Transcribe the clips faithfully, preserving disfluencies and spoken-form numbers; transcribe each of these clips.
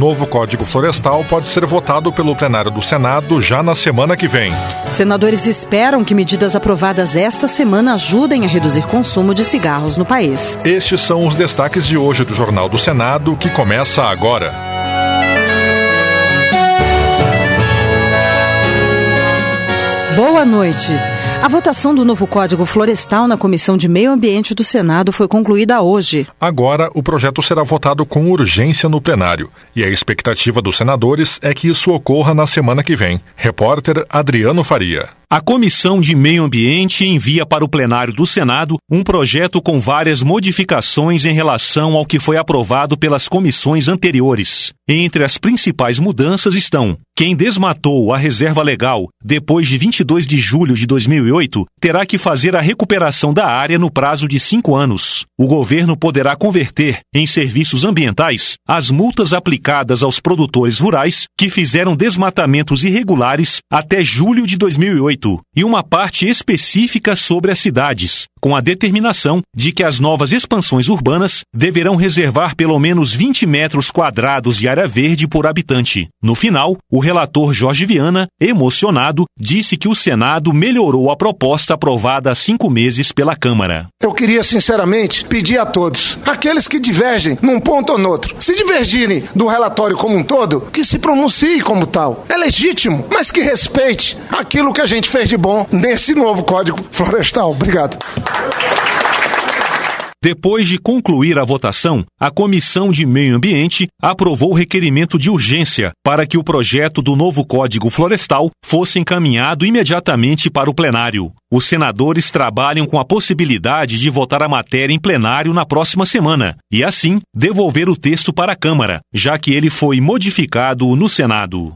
novo Código Florestal pode ser votado pelo plenário do Senado já na semana que vem. Senadores esperam que medidas aprovadas esta semana ajudem a reduzir o consumo de cigarros no país. Estes são os destaques de hoje do Jornal do Senado, que começa agora. Boa noite. A votação do novo Código Florestal na Comissão de Meio Ambiente do Senado foi concluída hoje. Agora, o projeto será votado com urgência no plenário. E a expectativa dos senadores é que isso ocorra na semana que vem. Repórter Adriano Faria. A Comissão de Meio Ambiente envia para o plenário do Senado um projeto com várias modificações em relação ao que foi aprovado pelas comissões anteriores. Entre as principais mudanças estão: quem desmatou a reserva legal depois de vinte e dois de julho de dois mil e oito terá que fazer a recuperação da área no prazo de cinco anos. O governo poderá converter em serviços ambientais as multas aplicadas aos produtores rurais que fizeram desmatamentos irregulares até julho de dois mil e oito. E uma parte específica sobre as cidades, com a determinação de que as novas expansões urbanas deverão reservar pelo menos vinte metros quadrados de área verde por habitante. No final, o relator Jorge Viana, emocionado, disse que o Senado melhorou a proposta aprovada há cinco meses pela Câmara. Eu queria, sinceramente, pedir a todos, aqueles que divergem num ponto ou no outro, se divergirem do relatório como um todo, que se pronuncie como tal. É legítimo, mas que respeite aquilo que a gente fez de bom nesse novo Código Florestal. Obrigado. Depois de concluir a votação, a Comissão de Meio Ambiente aprovou o requerimento de urgência para que o projeto do novo Código Florestal fosse encaminhado imediatamente para o plenário. Os senadores trabalham com a possibilidade de votar a matéria em plenário na próxima semana e, assim, devolver o texto para a Câmara, já que ele foi modificado no Senado.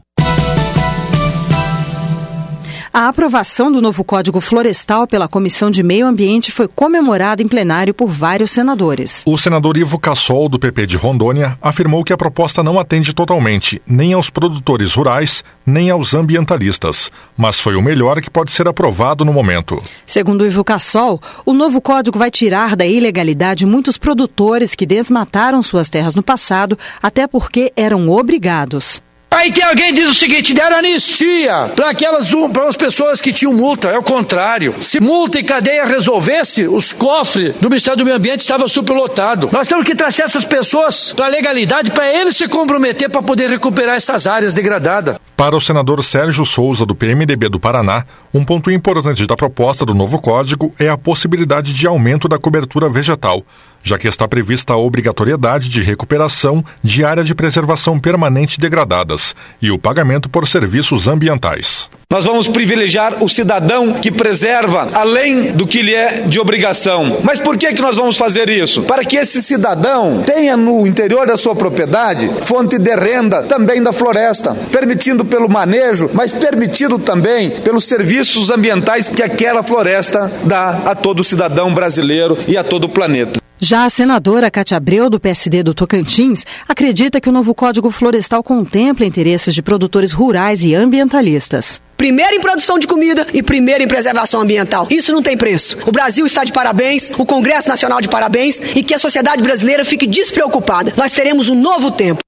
A aprovação do novo Código Florestal pela Comissão de Meio Ambiente foi comemorada em plenário por vários senadores. O senador Ivo Cassol, do P P de Rondônia, afirmou que a proposta não atende totalmente nem aos produtores rurais, nem aos ambientalistas, mas foi o melhor que pode ser aprovado no momento. Segundo Ivo Cassol, o novo código vai tirar da ilegalidade muitos produtores que desmataram suas terras no passado, até porque eram obrigados. Aí tem alguém que diz o seguinte: deram anistia para aquelas para as pessoas que tinham multa. É o contrário. Se multa e cadeia resolvesse, os cofres do Ministério do Meio Ambiente estavam superlotados. Nós temos que trazer essas pessoas para a legalidade, para eles se comprometer para poder recuperar essas áreas degradadas. Para o senador Sérgio Souza, do P M D B do Paraná, um ponto importante da proposta do novo código é a possibilidade de aumento da cobertura vegetal, já que está prevista a obrigatoriedade de recuperação de áreas de preservação permanente degradadas e o pagamento por serviços ambientais. Nós vamos privilegiar o cidadão que preserva além do que lhe é de obrigação. Mas por que que nós vamos fazer isso? Para que esse cidadão tenha no interior da sua propriedade fonte de renda também da floresta, permitindo pelo manejo, mas permitido também pelos serviços ambientais que aquela floresta dá a todo cidadão brasileiro e a todo o planeta. Já a senadora Cátia Abreu, do P S D do Tocantins, acredita que o novo Código Florestal contempla interesses de produtores rurais e ambientalistas. Primeiro em produção de comida e primeiro em preservação ambiental. Isso não tem preço. O Brasil está de parabéns, o Congresso Nacional de parabéns e que a sociedade brasileira fique despreocupada. Nós teremos um novo tempo.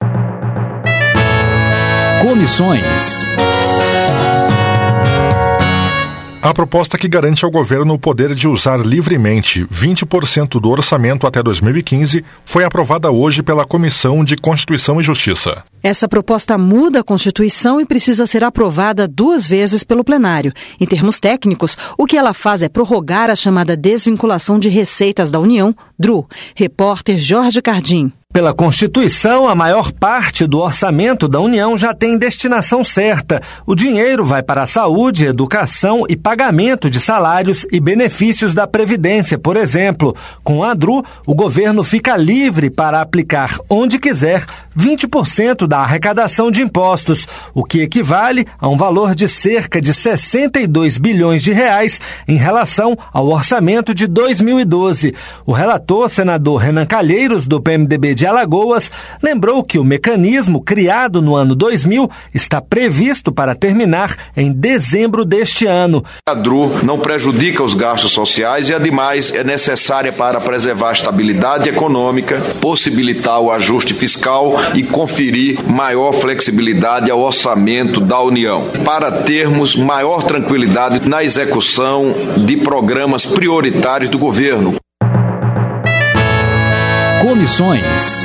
Comissões. A proposta que garante ao governo o poder de usar livremente vinte por cento do orçamento até dois mil e quinze foi aprovada hoje pela Comissão de Constituição e Justiça. Essa proposta muda a Constituição e precisa ser aprovada duas vezes pelo plenário. Em termos técnicos, o que ela faz é prorrogar a chamada desvinculação de receitas da União, D R U. Repórter Jorge Cardim. Pela Constituição, a maior parte do orçamento da União já tem destinação certa. O dinheiro vai para a saúde, educação e pagamento de salários e benefícios da Previdência, por exemplo. Com a D R U, o governo fica livre para aplicar onde quiser vinte por cento da arrecadação de impostos, o que equivale a um valor de cerca de sessenta e dois bilhões de reais em relação ao orçamento de dois mil e doze. O relator, senador Renan Calheiros, do P M D B de Alagoas, lembrou que o mecanismo criado no ano dois mil está previsto para terminar em dezembro deste ano. A D R U não prejudica os gastos sociais e, ademais, é necessária para preservar a estabilidade econômica, possibilitar o ajuste fiscal e conferir maior flexibilidade ao orçamento da União, para termos maior tranquilidade na execução de programas prioritários do governo. Comissões.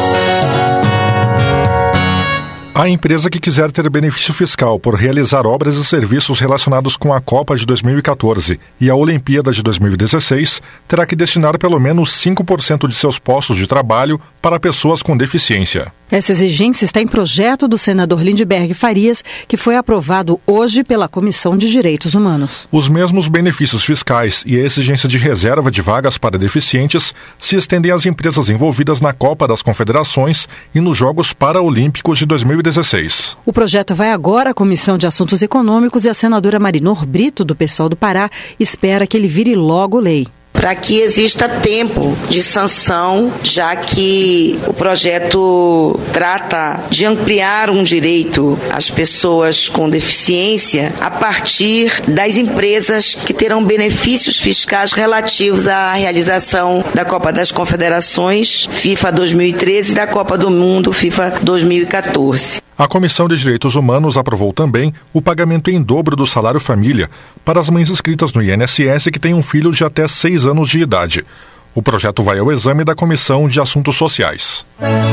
A empresa que quiser ter benefício fiscal por realizar obras e serviços relacionados com a Copa de dois mil e quatorze e a Olimpíada de dois mil e dezesseis terá que destinar pelo menos cinco por cento de seus postos de trabalho para pessoas com deficiência. Essa exigência está em projeto do senador Lindbergh Farias, que foi aprovado hoje pela Comissão de Direitos Humanos. Os mesmos benefícios fiscais e a exigência de reserva de vagas para deficientes se estendem às empresas envolvidas na Copa das Confederações e nos Jogos Paraolímpicos de dois mil e dezesseis. O projeto vai agora à Comissão de Assuntos Econômicos e a senadora Marinor Brito, do P SOL do Pará, espera que ele vire logo lei. Para que exista tempo de sanção, já que o projeto trata de ampliar um direito às pessoas com deficiência a partir das empresas que terão benefícios fiscais relativos à realização da Copa das Confederações FIFA dois mil e treze e da Copa do Mundo FIFA dois mil e quatorze. A Comissão de Direitos Humanos aprovou também o pagamento em dobro do salário família para as mães inscritas no I N S S que têm um filho de até seis anos de idade. O projeto vai ao exame da Comissão de Assuntos Sociais.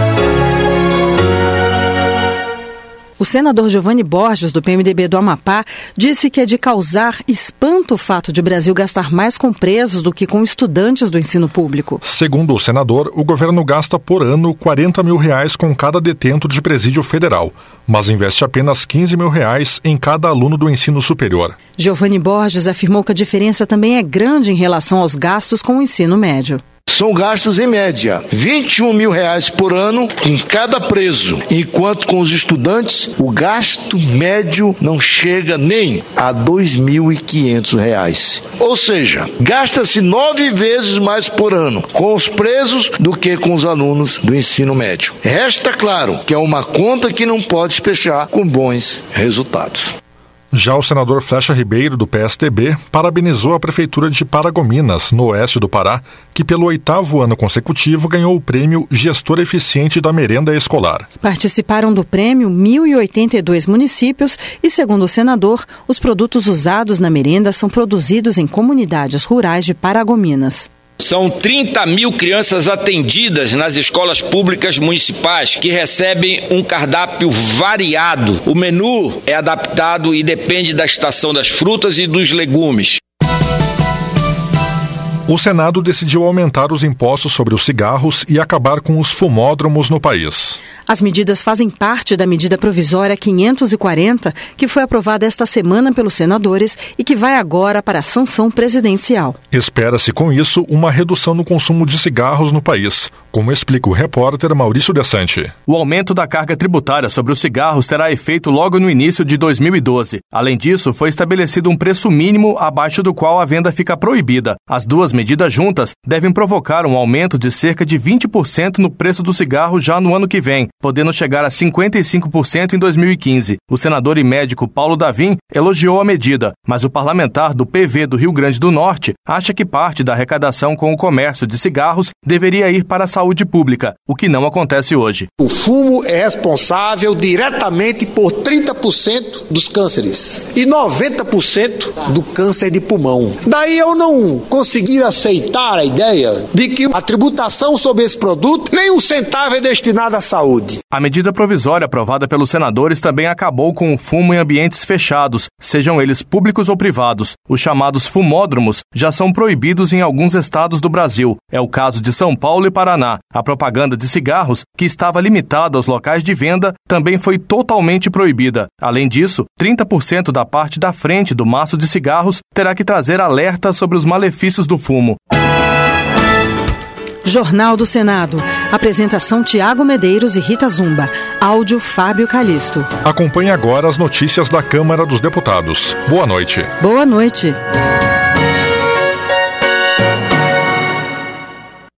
O senador Giovanni Borges, do P M D B do Amapá, disse que é de causar espanto o fato de o Brasil gastar mais com presos do que com estudantes do ensino público. Segundo o senador, o governo gasta por ano quarenta mil reais com cada detento de presídio federal, mas investe apenas quinze mil reais em cada aluno do ensino superior. Giovanni Borges afirmou que a diferença também é grande em relação aos gastos com o ensino médio. São gastos em média vinte e um mil reais por ano em cada preso, enquanto com os estudantes o gasto médio não chega nem a dois mil e quinhentos reais. Ou seja, gasta-se nove vezes mais por ano com os presos do que com os alunos do ensino médio. Resta claro que é uma conta que não pode fechar com bons resultados. Já o senador Flecha Ribeiro, do P S D B, parabenizou a Prefeitura de Paragominas, no oeste do Pará, que pelo oitavo ano consecutivo ganhou o prêmio Gestor Eficiente da Merenda Escolar. Participaram do prêmio mil e oitenta e dois municípios e, segundo o senador, os produtos usados na merenda são produzidos em comunidades rurais de Paragominas. São trinta mil crianças atendidas nas escolas públicas municipais que recebem um cardápio variado. O menu é adaptado e depende da estação das frutas e dos legumes. O Senado decidiu aumentar os impostos sobre os cigarros e acabar com os fumódromos no país. As medidas fazem parte da medida provisória quinhentos e quarenta, que foi aprovada esta semana pelos senadores e que vai agora para a sanção presidencial. Espera-se com isso uma redução no consumo de cigarros no país, como explica o repórter Maurício Desante. O aumento da carga tributária sobre os cigarros terá efeito logo no início de dois mil e doze. Além disso, foi estabelecido um preço mínimo abaixo do qual a venda fica proibida. As duas medidas juntas devem provocar um aumento de cerca de vinte por cento no preço do cigarro já no ano que vem, podendo chegar a cinquenta e cinco por cento em dois mil e quinze. O senador e médico Paulo Davim elogiou a medida, mas o parlamentar do P V do Rio Grande do Norte acha que parte da arrecadação com o comércio de cigarros deveria ir para a saúde pública, o que não acontece hoje. O fumo é responsável diretamente por trinta por cento dos cânceres e noventa por cento do câncer de pulmão. Daí eu não consegui aceitar a ideia de que a tributação sobre esse produto, nem um centavo é destinado à saúde. A medida provisória aprovada pelos senadores também acabou com o fumo em ambientes fechados, sejam eles públicos ou privados. Os chamados fumódromos já são proibidos em alguns estados do Brasil. É o caso de São Paulo e Paraná. A propaganda de cigarros, que estava limitada aos locais de venda, também foi totalmente proibida. Além disso, trinta por cento da parte da frente do maço de cigarros terá que trazer alerta sobre os malefícios do fumo. Jornal do Senado. Apresentação Tiago Medeiros e Rita Zumba. Áudio Fábio Calisto. Acompanhe agora as notícias da Câmara dos Deputados. Boa noite. Boa noite.